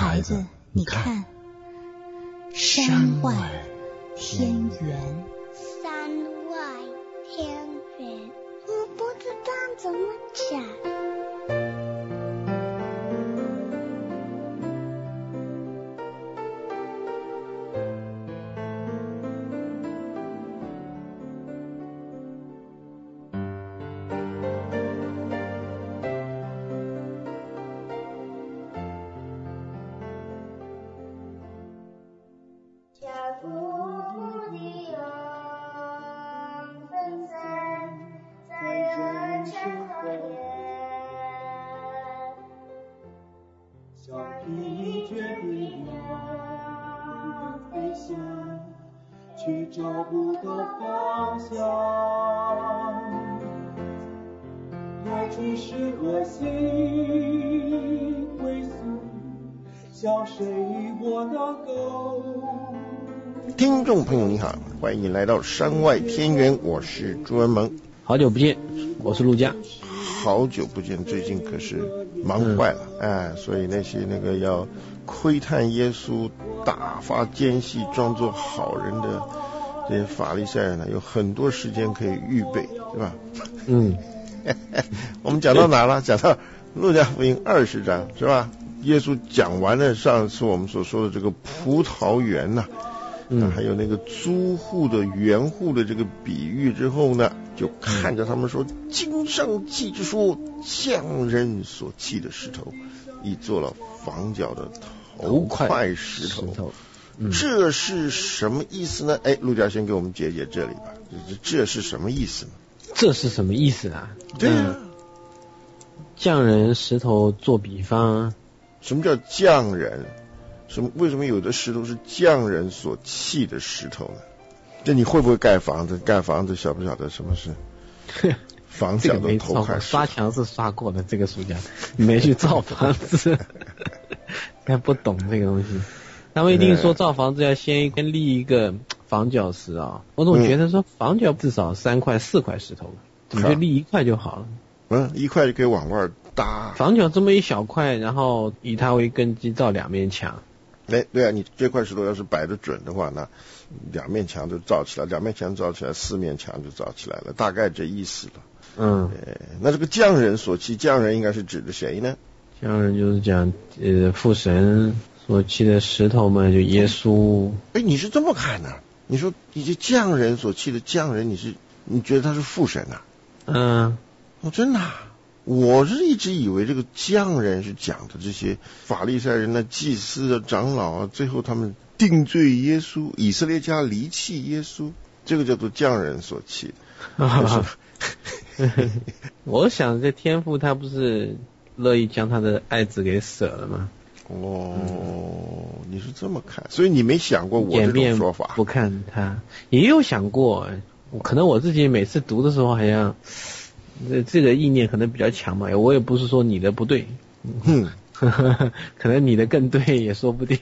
孩子，你看，山外天圆。 山外天圆，我不知道怎么讲。 去找不到方向，来去是何心归宿，向谁我能够？ 听众朋友你好，欢迎来到山外天圆，我是朱文萌。 好久不见，我是陆家。 好久不见，最近可是忙坏了，所以那些要窥探耶稣、大发奸细、装作好人的这些法利赛人呢，有很多时间可以预备，对吧？我们讲到哪了？讲到路加福音20章，是吧？耶稣讲完了上次我们所说的这个葡萄园呐，还有那个租户的园户的这个比喻之后呢，就看着他们说，经上记着说，匠人所砌的石头，已做了房角的头块石头。这是什么意思呢？陆家先给我们解解这里吧。这是什么意思呢？ 这是什么意思啊？ 对啊， 匠人石头做比方。 什么叫匠人？为什么有的石头是匠人所砌的石头呢？这你会不会盖房子？盖房子晓不晓得什么是房角的头块石头？ 刷墙是刷过的，这个暑假没去造房子，还不懂这个东西。他们一定说造房子要先立一个房角石啊，我总觉得说房角至少3块4块石头，怎么就立1块就好了 ？1块就可以往外搭。 房角这么一小块，然后以它为根基造2面墙。 对啊，你这块石头要是摆得准的话，那2面墙就造起来，2面墙造起来，4面墙就造起来了，大概这意思了。那这个匠人所砌，匠人应该是指的谁呢？ 匠人就是讲父神所砌的石头嘛，就耶稣。 你是这么看的？你说你这匠人所砌的匠人，你觉得他是父神啊？真的我是一直以为这个匠人是讲的这些法利赛人的祭司啊、长老啊，最后他们定罪耶稣，以色列家离弃耶稣，这个叫做匠人所砌的。 我想这天父他不是乐意将他的爱子给舍了吗？ 你是这么看，所以你没想过我这种说法？ 不看他也有想过，可能我自己每次读的时候好像这个意念可能比较强嘛，我也不是说你的不对，可能你的更对也说不定。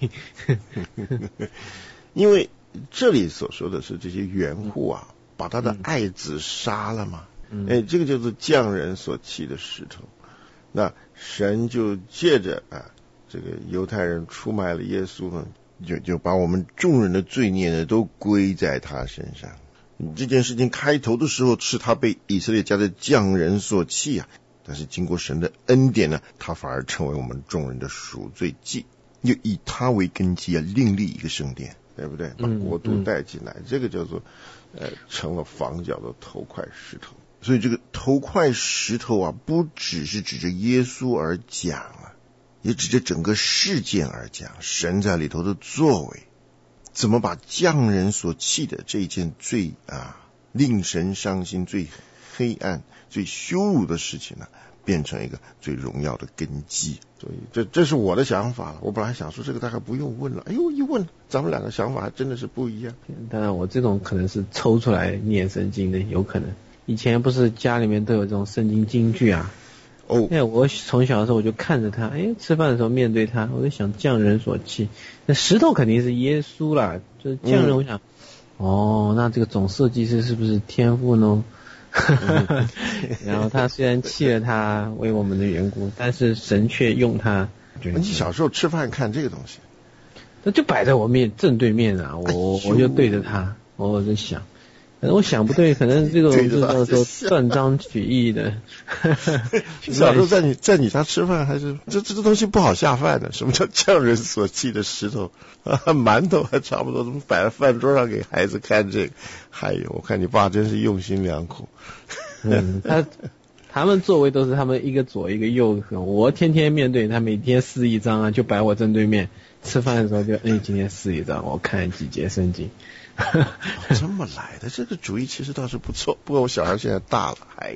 因为这里所说的是这些园户啊，把他的爱子杀了嘛，这个就是匠人所砌的石头。那神就借着这个犹太人出卖了耶稣呢，就把我们众人的罪孽呢都归在他身上。这件事情开头的时候是他被以色列家的匠人所弃啊，但是经过神的恩典呢，他反而成为我们众人的赎罪祭，又以他为根基另立一个圣殿，对不对？把国度带进来，这个叫做成了房角的头块石头。所以这个头块石头不只是指着耶稣而讲也指着整个事件而讲，神在里头的作为，怎么把匠人所弃的这件最令神伤心、最黑暗、最羞辱的事情呢，变成一个最荣耀的根基。所以这是我的想法了。我本来想说这个大概不用问了，一问咱们两个想法还真的是不一样。 当然我这种可能是抽出来念圣经的，有可能。以前不是家里面都有这种圣经金句啊？我从小的时候我就看着他，吃饭的时候面对他，我就想匠人所砌，那石头肯定是耶稣啦，就是匠人，我想，那这个总设计师是不是天父呢？然后他虽然弃了他为我们的缘故，但是神却用他你小时候吃饭看这个东西， 那就摆在我面正对面啊，我就对着他，我在想，可能我想不对，可能这个就叫做断章取义的。 小时候在你家吃饭还是这东西不好下饭的，什么叫匠人所砌的石头啊？馒头还差不多，怎么摆在饭桌上给孩子看这个？还有，我看你爸真是用心良苦。 他们座位都是他们一个左一个右，我天天面对他，每天撕一张啊，就摆我正对面。吃饭的时候就今天撕一张，我看几节圣经。 这么来的，这个主意其实倒是不错。不过我小孩现在大了，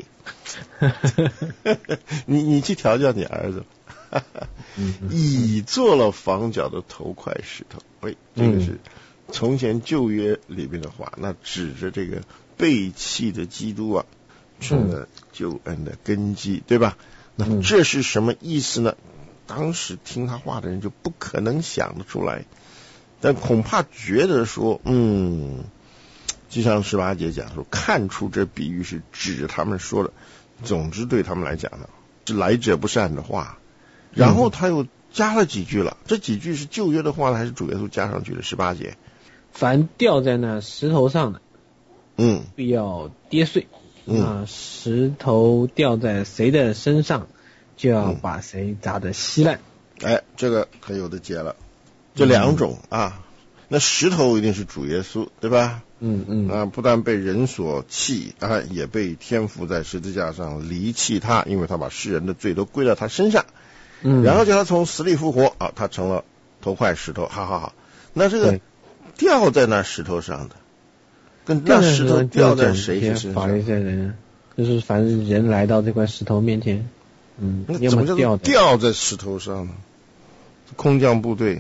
你去调教你儿子。已做了房角的头块石头，这个是从前旧约里面的话，那指着这个背弃的基督啊，成了救恩的根基，对吧？那这是什么意思呢？当时听他话的人就不可能想得出来，但恐怕觉得说，就像18节讲说，看出这比喻是指着他们说的。总之对他们来讲呢，是来者不善的话。然后他又加了几句了，这几句是旧约的话呢，还是主耶稣加上去的？18节， 凡掉在那石头上的，必要跌碎。石头掉在谁的身上，就要把谁砸得稀烂。 这个可有的解了。这两种啊，那石头一定是主耶稣，对吧？不但被人所弃啊，也被天父在十字架上离弃他，因为他把世人的罪都归到他身上。然后叫他从死里复活啊，他成了头块石头。好，那这个掉在那石头上的，跟那石头掉在谁身上？ 法利赛人，就是凡是人来到这块石头面前， 那怎么叫掉在石头上呢？空降部队，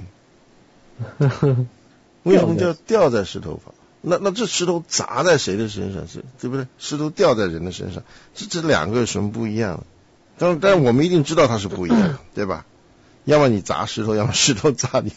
为什么叫掉在石头上？那这石头砸在谁的身上？是对不对？石头掉在人的身上，这两个有什么不一样？但我们一定知道它是不一样的，对吧？要么你砸石头，要么石头砸你。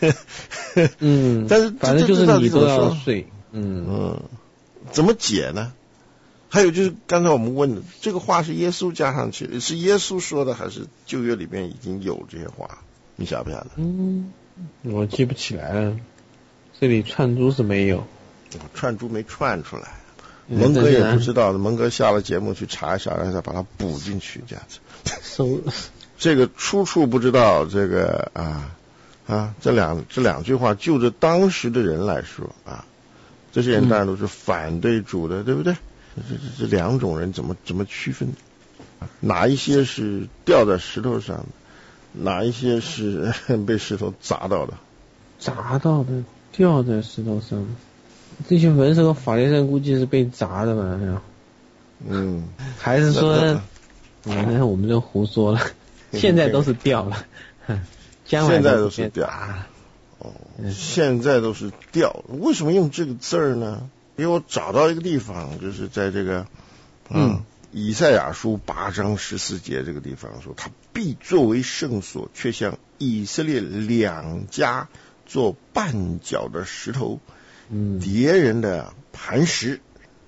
但是反正就是你都要碎。 怎么解呢？还有就是刚才我们问的这个话是耶稣加上去的，是耶稣说的，还是旧约里面已经有这些话？你晓不晓得？ 我记不起来了。这里串珠是没有， 串珠没串出来。蒙哥也不知道的，蒙哥下了节目去查一查，然后再把它补进去，这样子。这个出处不知道，这个这两句话就着当时的人来说啊，这些人当然都是反对主的，对不对？这两种人怎么区分？哪一些是掉在石头上的？哪一些是被石头砸到的？ 掉在石头上的。这些文士和法利赛人估计是被砸的吧？还是说，我们就胡说了。现在都是掉了， 现在都是掉。现在都是掉。为什么用这个字儿呢？因为我找到一个地方，就是在这个以赛亚书8章14节这个地方说，他必作为圣所，却向以色列两家做绊脚的石头。敌人的磐石，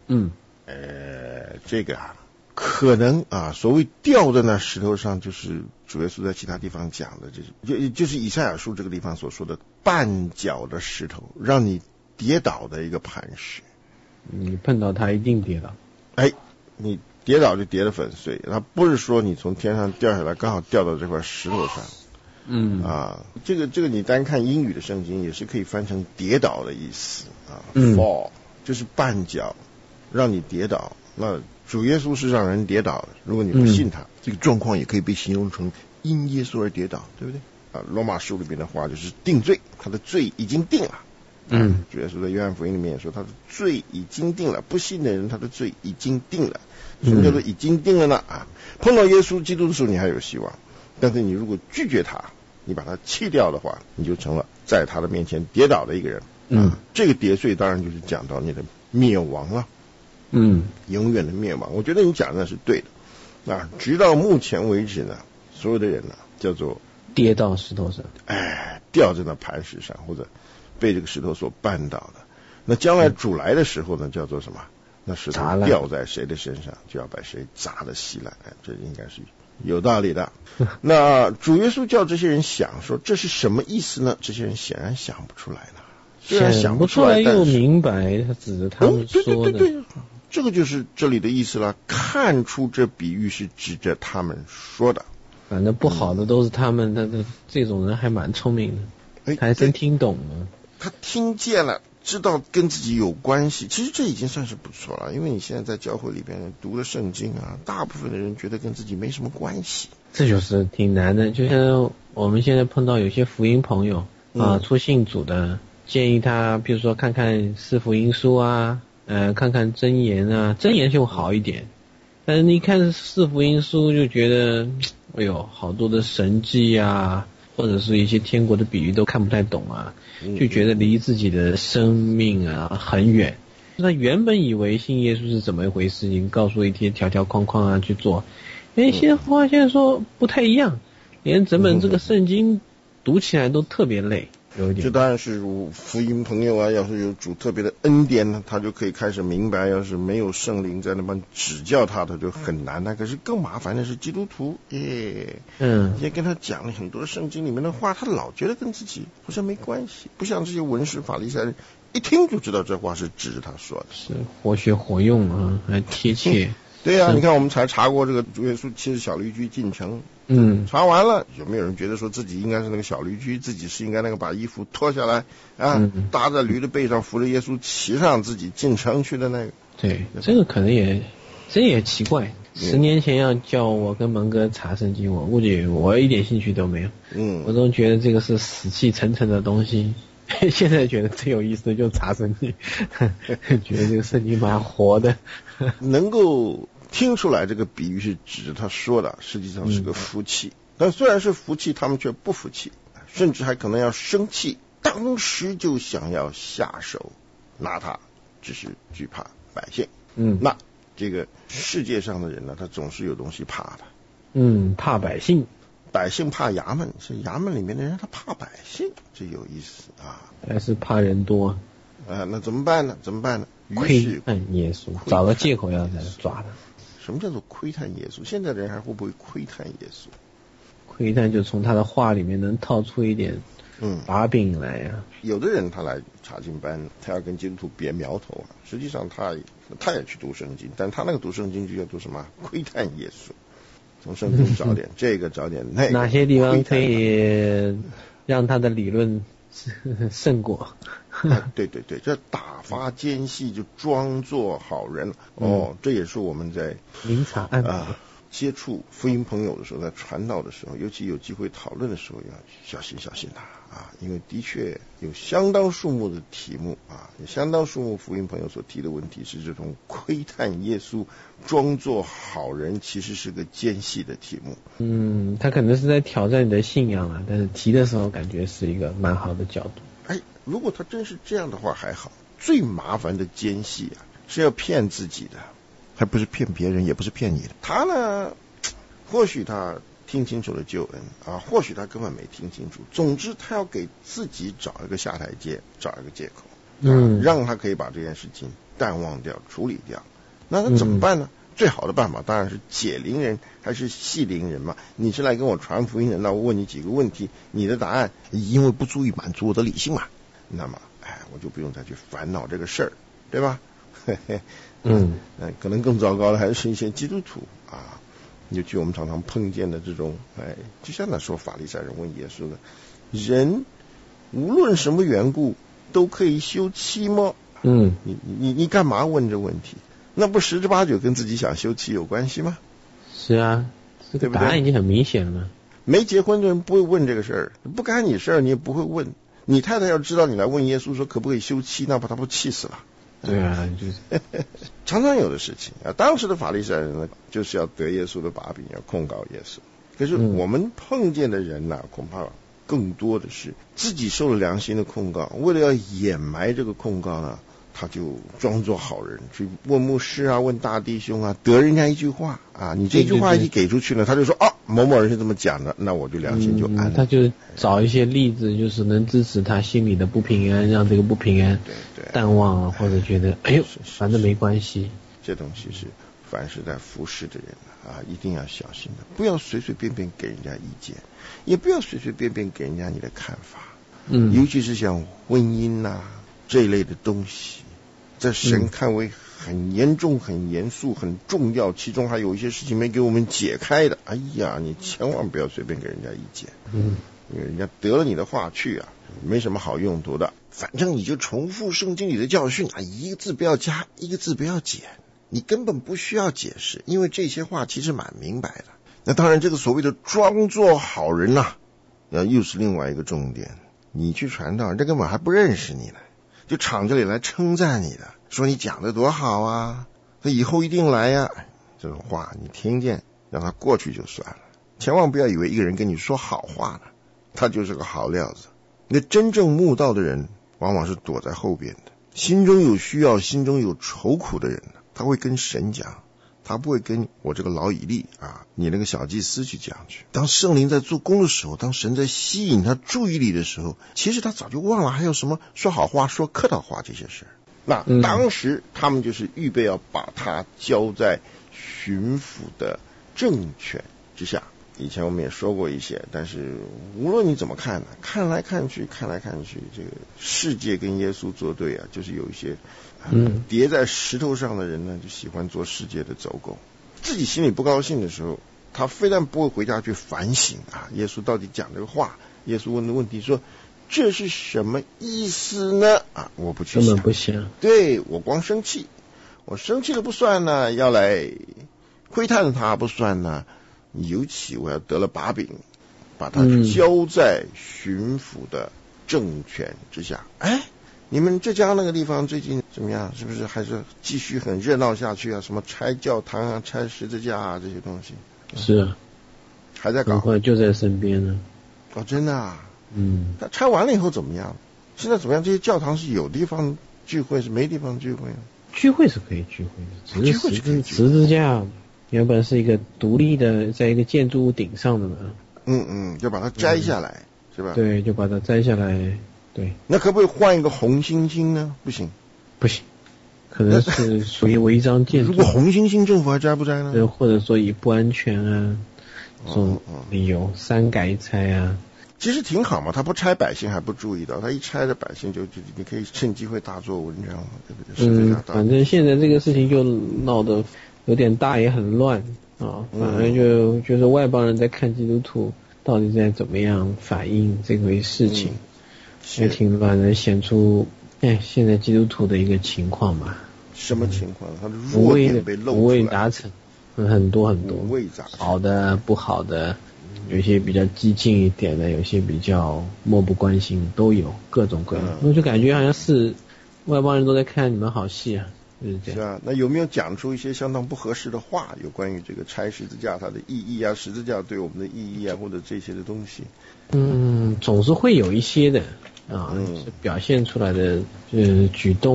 这个可能所谓掉在那石头上，就是主耶稣在其他地方讲的，就是以赛亚书这个地方所说的绊脚的石头，让你跌倒的一个磐石。 你碰到它一定跌倒。 你跌倒就跌得粉碎，它不是说你从天上掉下来，刚好掉到这块石头上。这个你单看英语的圣经也是可以翻成跌倒的意思fall 就是绊脚，让你跌倒。那主耶稣是让人跌倒的，如果你不信他，这个状况也可以被形容成因耶稣而跌倒，对不对？罗马书里面的话就是定罪，他的罪已经定了。主耶稣在约翰福音里面也说他的罪已经定了，不信的人他的罪已经定了。什么叫做已经定了呢？碰到耶稣基督的时候你还有希望，但是你如果拒绝他，你把他弃掉的话，你就成了在他的面前跌倒的一个人。这个跌碎当然就是讲到你的灭亡了。永远的灭亡。我觉得你讲的是对的。直到目前为止呢，所有的人呢叫做跌到石头上， 掉在那磐石上，或者被这个石头所绊倒的。那将来主来的时候呢，叫做什么？那石头掉在谁的身上，就要把谁砸得稀烂。这应该是有道理的。那主耶稣叫这些人想说这是什么意思呢？这些人显然想不出来呢。虽然想不出来， 又明白他指着他们说的。 对，这个就是这里的意思了。看出这比喻是指着他们说的。 反正不好的都是他们，他的这种人还蛮聪明的，他还真听懂了。 他听见了，知道跟自己有关系，其实这已经算是不错了。因为你现在在教会里边读了圣经啊，大部分的人觉得跟自己没什么关系， 这就是挺难的。就像我们现在碰到有些福音朋友啊，初信主的，建议他比如说看看四福音书啊，看看箴言啊，箴言就好一点。但是你看四福音书就觉得，哎呦，好多的神迹啊，或者是一些天国的比喻都看不太懂啊，就觉得离自己的生命啊很远。他原本以为信耶稣是怎么一回事，已经告诉一些条条框框啊去做，现在发现说不太一样，连整本这个圣经读起来都特别累。 这当然是福音朋友啊，要是有主特别的恩典呢，他就可以开始明白，要是没有圣灵在那边指教他，他就很难。那可是更麻烦的是基督徒，也跟他讲了很多圣经里面的话，他老觉得跟自己好像没关系，不像这些文士法利赛人一听就知道这话是指着他说的， 是活学活用啊，还贴切。 对啊，你看我们才查过这个主耶稣骑着小驴驹进城，查完了，有没有人觉得说自己应该是那个小驴驹，自己是应该那个把衣服脱下来啊，搭在驴的背上，扶着耶稣骑上自己进城去的那个？ 对，这个可能也奇怪。10年前要叫我跟蒙哥查圣经，我估计我一点兴趣都没有。我都觉得这个是死气沉沉的东西。现在觉得最有意思的就是查圣经，觉得这个圣经蛮活的， 能够听出来这个比喻是指着他说的，实际上是个福气。但虽然是福气，他们却不服气，甚至还可能要生气，当时就想要下手拿他，只是惧怕百姓。那这个世界上的人呢，他总是有东西怕的。 怕百姓。 百姓怕衙门，是衙门里面的人他怕百姓，这有意思啊。 还是怕人多那怎么办呢？ 窥探耶稣，找个借口要来抓他。 什么叫做窥探耶稣？现在的人还会不会窥探耶稣？ 窥探就从他的话里面能套出一点把柄来啊。 有的人他来查经班，他要跟基督徒别苗头啊，实际上他也去读圣经，但他那个读圣经就叫做什么？窥探耶稣。从圣经找点这个，找点那个， 哪些地方可以让他的理论胜过？ 对，这打发奸细就装作好人。这也是我们在明察暗访接触福音朋友的时候，在传道的时候，尤其有机会讨论的时候，要小心他因为的确有相当数目的题目有相当数目福音朋友所提的问题是这种窥探耶稣装作好人，其实是个奸细的题目。 他可能是在挑战你的信仰但是提的时候感觉是一个蛮好的角度。 如果他真是这样的话还好，最麻烦的奸细是要骗自己的，还不是骗别人，也不是骗你的。他呢，或许他听清楚了救恩或许他根本没听清楚。总之他要给自己找一个下台阶，找一个借口让他可以把这件事情淡忘掉，处理掉。那他怎么办呢？最好的办法当然是解铃人还是系铃人嘛。你是来跟我传福音的，那我问你几个问题，你的答案因为不足以满足我的理性嘛，那么我就不用再去烦恼这个事儿，对吧？可能更糟糕的还是一些基督徒尤其我们常常碰见的这种就像那时候法利赛人问耶稣的，人无论什么缘故都可以休妻吗？你干嘛问这问题？那不十之八九跟自己想休妻有关系吗？ 是啊，这个答案已经很明显了。 没结婚的人不会问这个事儿，不干你事儿你也不会问。你太太要知道你来问耶稣说可不可以休妻，那把他不气死了。 对啊，就是常常有的事情当时的法利赛人呢，就是要得耶稣的把柄，要控告耶稣。可是我们碰见的人恐怕更多的是自己受了良心的控告，为了要掩埋这个控告呢，他就装作好人去问牧师问大弟兄得人家一句话你这句话一给出去了，他就说某某人是这么讲的，那我就良心就安了。 他就找一些例子，就是能支持他心里的不平安，让这个不平安淡忘或者觉得反正没关系。 这东西是凡是在服侍的人啊，一定要小心的，不要随随便便给人家意见，也不要随随便便给人家你的看法。尤其是像婚姻这一类的东西，在神看为很严重、很严肃、很重要，其中还有一些事情没给我们解开的，哎呀，你千万不要随便给人家意见。因为人家得了你的话去没什么好用途的。反正你就重复圣经里的教训一个字不要加，一个字不要减，你根本不需要解释，因为这些话其实蛮明白的。那当然，这个所谓的装作好人又是另外一个重点。你去传道，人家根本还不认识你呢，就敞着脸来称赞你的，说你讲的多好啊，他以后一定来呀。这种话你听见，让他过去就算了，千万不要以为一个人跟你说好话呢，他就是个好料子。那真正慕道的人往往是躲在后边的，心中有需要、心中有愁苦的人他会跟神讲，他不会跟我这个老以利你那个小祭司去讲去。当圣灵在做工的时候，当神在吸引他注意力的时候，其实他早就忘了还有什么说好话、说客套话这些事。那当时他们就是预备要把他交在巡抚的政权之下。以前我们也说过一些，但是无论你怎么看看来看去，这个世界跟耶稣作对就是有一些叠在石头上的人呢，就喜欢做世界的走狗。自己心里不高兴的时候，他非但不会回家去反省耶稣到底讲这个话，耶稣问的问题说这是什么意思呢我不去想， 根本不想。 对，我光生气，我生气了不算呢，要来窥探他不算呢，尤其我要得了把柄，把他交在巡抚的政权之下。你们浙江那个地方最近怎么样？是不是还是继续很热闹下去什么拆教堂拆十字架这些东西？ 是还在搞， 很快就在身边呢。 真的他拆完了以后怎么样？现在怎么样？这些教堂是有地方聚会，是没地方聚会聚会是可以聚会的，只是十字架原本是一个独立的，在一个建筑物顶上的呢。 就把它摘下来，是吧？ 对，就把它摘下来。对， 那可不可以换一个红星星呢？不行， 可能是属于违章建筑。 如果红星星政府还摘不摘呢？ 或者说以不安全这种理由删改拆其实挺好嘛，他不拆百姓还不注意到，他一拆的百姓就你可以趁机会大做文章嘛，对不对？ 反正现在这个事情就闹得有点大，也很乱反而就是外邦人在看基督徒到底在怎么样反应这回事情，也挺乱的，显出现在基督徒的一个情况吧。 什么情况？他的弱点被露出来， 五味杂陈，很多， 五味杂陈， 好的不好的，有些比较激进一点的，有些比较漠不关心，都有各种各样。我就感觉好像是外邦人都在看你们好戏就是这样。 是那有没有讲出一些相当不合适的话，有关于这个拆十字架它的意义十字架对我们的意义或者这些的东西？ 总是会有一些的是表现出来的举动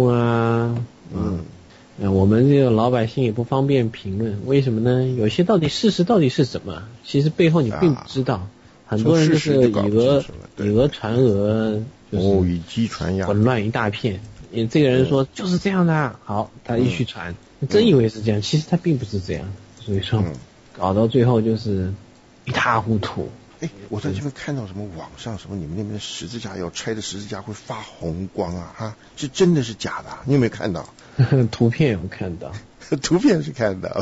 我们这个老百姓也不方便评论，为什么呢？有些事实到底是什么，其实背后你并不知道，很多人就是以讹传讹， 以鸡传鸭， 混乱一大片。这个人说就是这样的好，他一去传，真以为是这样，其实他并不是这样，所以说搞到最后就是一塌糊涂。 我在这边看到什么网上什么你们那边的十字架要拆的十字架会发红光是真的是假的你有没有看到？ 图片有看到图片是看到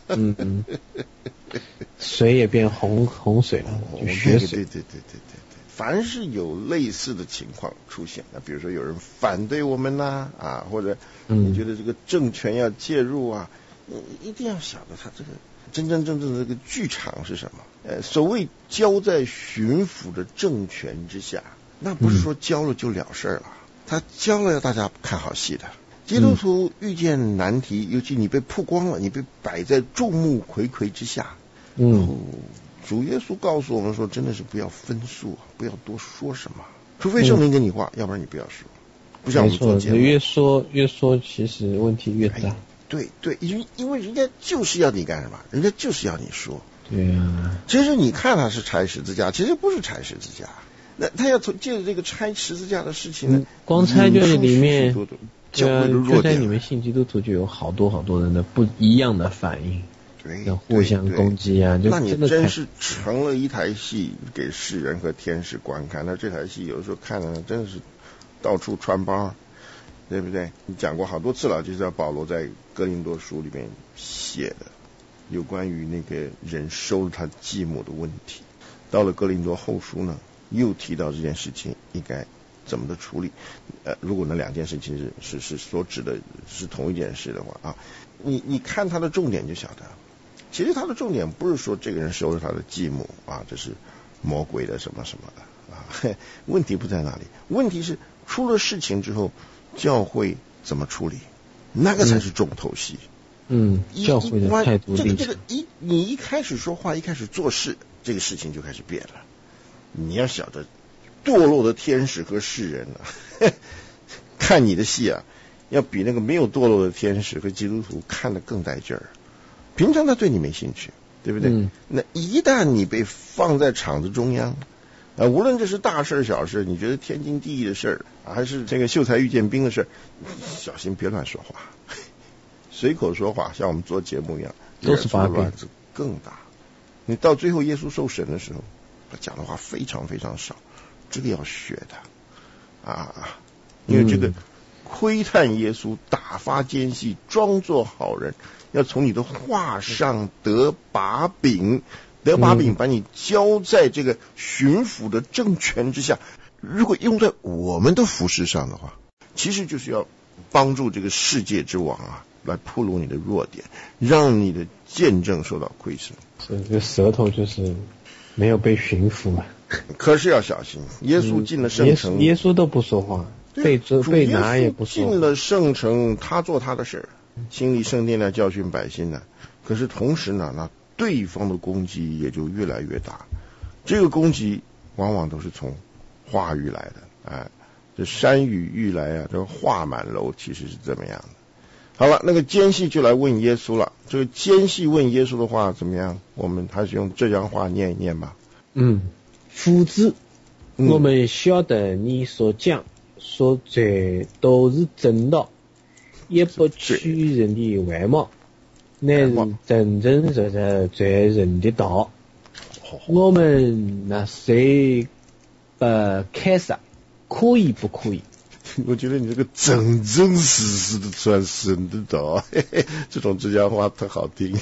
水也变红水了，就血水。 对，凡是有类似的情况出现，比如说有人反对我们或者你觉得这个政权要介入一定要晓得他这个真正的这个剧场是什么。所谓交在巡抚的政权之下，那不是说交了就了事了，他交了要大家看好戏的。基督徒遇见难题，尤其你被曝光了，你被摆在众目睽睽之下，主耶稣告诉我们说，真的是不要分数，不要多说什么，除非圣灵跟你话，要不然你不要说。不像我们做节目， 越说其实问题越大。 对，因为人家就是要你干什么，人家就是要你说。 对其实你看他是拆十字架，其实不是拆十字架，那他要借着这个拆十字架的事情呢， 光拆就是里面教会的弱点。 就在你们信基督徒就有好多人的不一样的反应， 对， 互相攻击啊，就那你真是成了一台戏给世人和天使观看。那这台戏有的时候看了真的是到处穿帮，对不对？你讲过好多次了，就是保罗在哥林多书里面写的有关于那个人收了他继母的问题。到了哥林多后书呢，又提到这件事情应该怎么的处理。如果那两件事情是所指的是同一件事的话啊，你看他的重点就晓得，其实他的重点不是说这个人收了他的继母啊，这是魔鬼的什么什么的啊，问题不在那里，问题是出了事情之后教会怎么处理，那个才是重头戏。 教会的态度立场， 你一开始说话，一开始做事，这个事情就开始变了。你要晓得，堕落的天使和世人啊，看你的戏啊，要比那个没有堕落的天使和基督徒看得更带劲儿。平常他对你没兴趣，对不对？那一旦你被放在场子中央，无论这是大事小事，你觉得天经地义的事还是这个秀才遇见兵的事，小心别乱说话，随口说话，像我们做节目一样， 都是把柄， 更大。你到最后耶稣受审的时候，他讲的话非常非常少，这个要学的啊，因为这个窥探耶稣，打发奸细，装作好人，要从你的话上得把柄，把你交在这个巡抚的政权之下。如果用在我们的服事上的话，其实就是要帮助这个世界之王啊，来暴露你的弱点，让你的见证受到亏损。 所以这舌头就是没有被驯服嘛。 可是要小心，耶稣进了圣城， 耶稣都不说话，被拿也不说话。 进了圣城，他做他的事，清理圣殿来教训百姓呢。可是同时呢，那对方的攻击也就越来越大。这个攻击往往都是从话语来的，这山雨欲来啊，这个话满楼，其实是这么样的。好了，那个奸细就来问耶稣了。这个奸细问耶稣的话怎么样？我们还是用浙江话念一念吧。 夫子，我们晓得你所讲所做都是真道，也不取人的外貌，乃是真真实实做人的道。我们那谁开啥可以不可以？ 我觉得你这个真真实实的传神的道，这种浙江话特好听。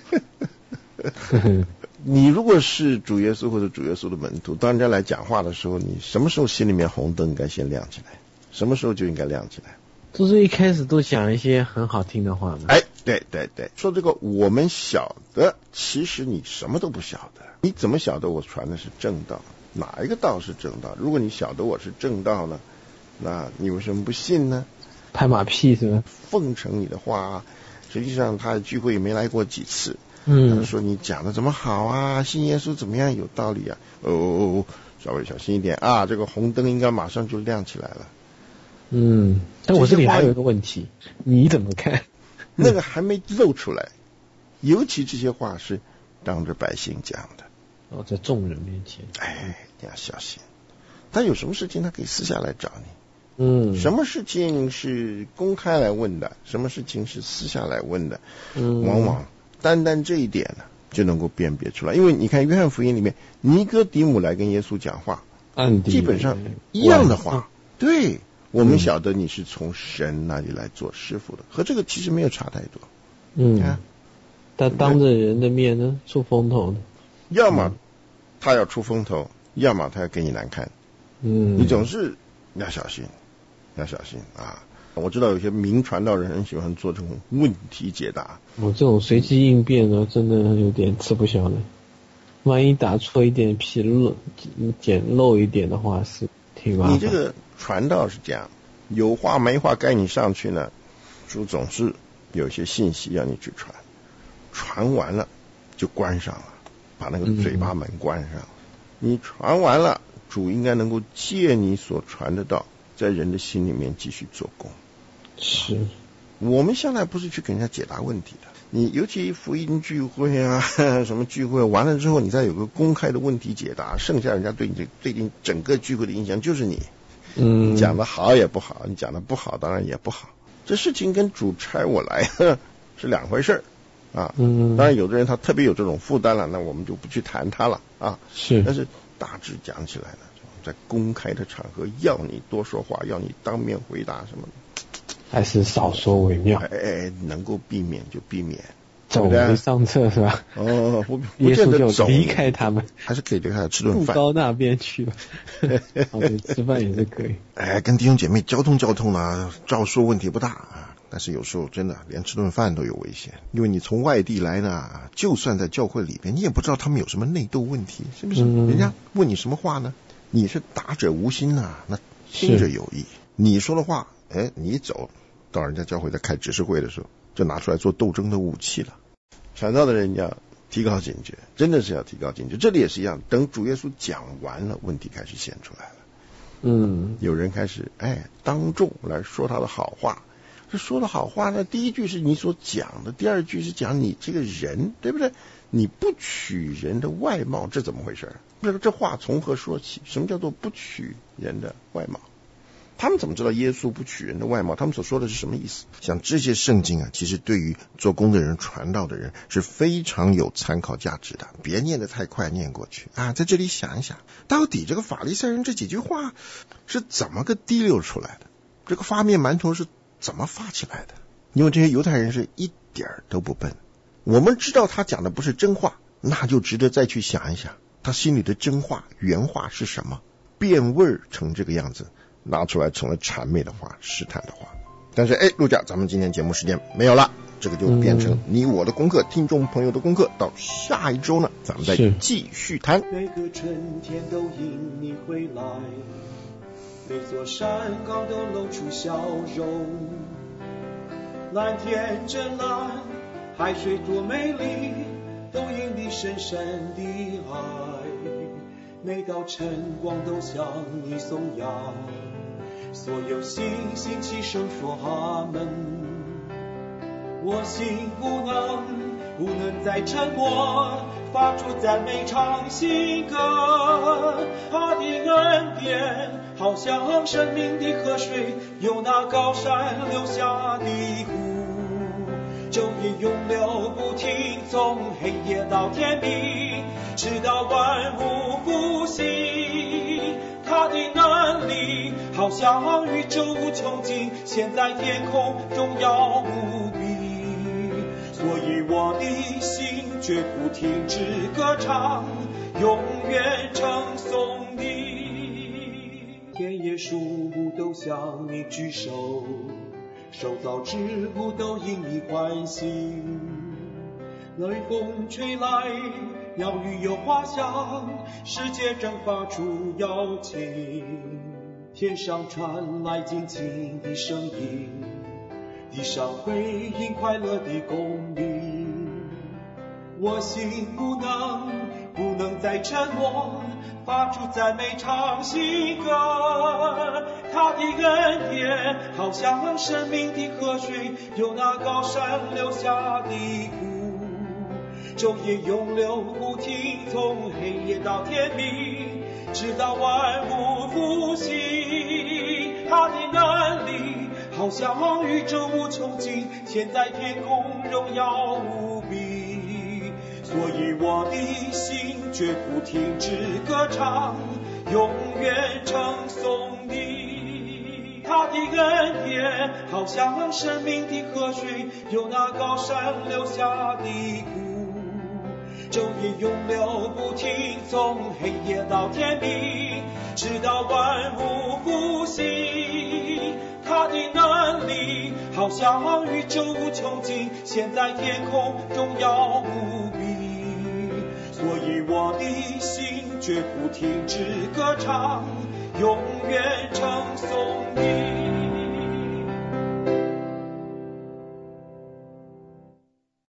你如果是主耶稣或者主耶稣的门徒，当人家来讲话的时候，你什么时候心里面红灯应该先亮起来？什么时候就应该亮起来？ 就是一开始都讲一些很好听的话嘛。 对，说这个我们晓得，其实你什么都不晓得。你怎么晓得我传的是正道？哪一个道是正道？如果你晓得我是正道呢，那你为什么不信呢？ 拍马屁是吧？ 奉承你的话，实际上他的聚会也没来过几次。说你讲的怎么好啊，信耶稣怎么样有道理啊？稍微小心一点啊，这个红灯应该马上就亮起来了。 但我这里还有一个问题，你怎么看？ 那个还没露出来，尤其这些话是当着百姓讲的。 在众人面前。 你要小心。他有什么事情他可以私下来找你。什么事情是公开来问的，什么事情是私下来问的，往往单单这一点呢就能够辨别出来。因为你看约翰福音里面，尼哥底母来跟耶稣讲话，基本上一样的话。对，我们晓得你是从神那里来做师傅的，和这个其实没有差太多。 他当着人的面呢出风头的， 要么他要出风头，要么他要给你难看。你总是要小心啊！我知道有些名传道人很喜欢做这种问题解答。 我这种随机应变呢，真的有点吃不消了。万一打错一点纰漏、简漏一点的话，是挺麻烦。 你这个传道是这样，有话没话该你上去呢，主总是有些信息要你去传，传完了就关上了，把那个嘴巴门关上了。你传完了，主应该能够借你所传的道，在人的心里面继续做工。 是， 我们向来不是去给人家解答问题的。你尤其福音聚会啊，什么聚会完了之后，你再有个公开的问题解答，剩下人家对你最近整个聚会的印象就是你。你讲的好也不好，你讲的不好当然也不好。 这事情跟主差我来是两回事啊。当然有的人他特别有这种负担了，那我们就不去谈他了啊。 是， 但是大致讲起来呢，在公开的场合要你多说话，要你当面回答什么， 还是少说为妙。 能够避免就避免。 走回上策是吧？ 不耶见得走， 稣就离开他们， 还是可以留下来吃顿饭。 到那边去了。对，吃饭也是可以。 跟弟兄姐妹交通啊，照说问题不大啊，但是有时候真的连吃顿饭都有危险，因为你从外地来呢，就算在教会里边，你也不知道他们有什么内斗问题，是不是？人家问你什么话呢？你是打者无心啊，那听者有意。你说的话，你走到人家教会在开执事会的时候，就拿出来做斗争的武器了。传道的人要提高警觉，真的是要提高警觉。这里也是一样，等主耶稣讲完了，问题开始显出来了。有人开始当众来说他的好话。这说的好话呢，第一句是你所讲的，第二句是讲你这个人，对不对？你不取人的外貌，这怎么回事？这话从何说起？什么叫做不取人的外貌？他们怎么知道耶稣不取人的外貌？他们所说的是什么意思？像这些圣经啊，其实对于做工的人、传道的人是非常有参考价值的。别念得太快，念过去啊，在这里想一想，到底这个法利赛人这几句话是怎么个滴溜出来的？这个发面馒头是怎么发起来的？因为这些犹太人是一点都不笨，我们知道他讲的不是真话，那就值得再去想一想，他心里的真话、原话是什么？变味成这个样子，拿出来成了谄媚的话、试探的话。但是陆家，咱们今天节目时间没有了，这个就变成你我的功课，听众朋友的功课。到下一周呢，咱们再继续谈。 每个春天都因你回来，每座山岗都露出笑容，蓝天真蓝，海水多美丽，都因你深深的爱。每道晨光都向你颂扬，所有星星齐声说阿门。我心不能再沉默，发出赞美唱新歌。他的恩典好像生命的河水，由那高山流下的湖，昼夜永流不停，从黑夜到天明，直到万物复兴。他的能力好像宇宙无穷尽，现在天空荣耀无比，所以我的心绝不停止歌唱，永远称颂你。田野树木都向你举手，受造之物都因你欢喜。雷风吹来，鸟语有花香，世界正发出邀请。天上传来尽情的声音，地上回应快乐的公鸣。我心不能再沉默，发出赞美唱新歌。他的恩典好像生命的河水，由那高山流下的湖，昼夜永流不停，从黑夜到天明，直到万物复兴。他的能力好像宇宙无穷尽，现在天空荣耀无比，所以我的心绝不停止歌唱，永远称颂你。他的恩典好像生命的河水，由那高山流下的湖，昼夜永流不停，从黑夜到天明，直到万物复兴。他的能力好像宇宙无穷尽，现在天空荣耀无比，所以我的心绝不停止歌唱，永远称颂你。